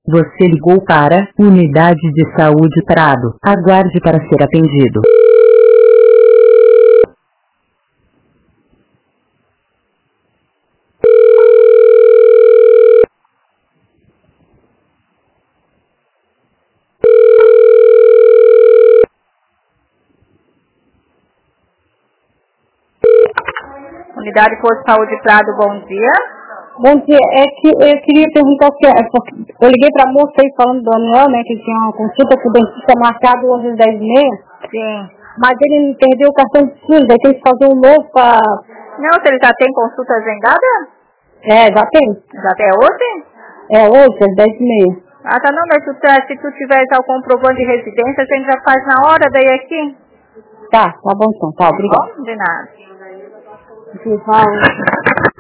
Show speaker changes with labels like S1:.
S1: Você ligou para Unidade de Saúde Prado. Aguarde para ser atendido.
S2: Unidade Posto de Saúde Prado, bom dia.
S3: Bom dia, é que eu queria perguntar se eu liguei pra moça aí falando do Daniel, né, que tinha uma consulta com o dentista marcado hoje às 10h30.
S2: Sim.
S3: Mas ele perdeu o cartão de SUS, aí tem que fazer um novo pra...
S2: Não, se ele já tem consulta agendada?
S3: É, já tem.
S2: Já tem hoje?
S3: É, hoje, às 10h30.
S2: Ah, tá, não, mas se tu tiver já o comprovante de residência, a gente já faz na hora daí aqui.
S3: Tá bom então, tá, obrigado.
S2: Bom, de nada.
S3: Tchau.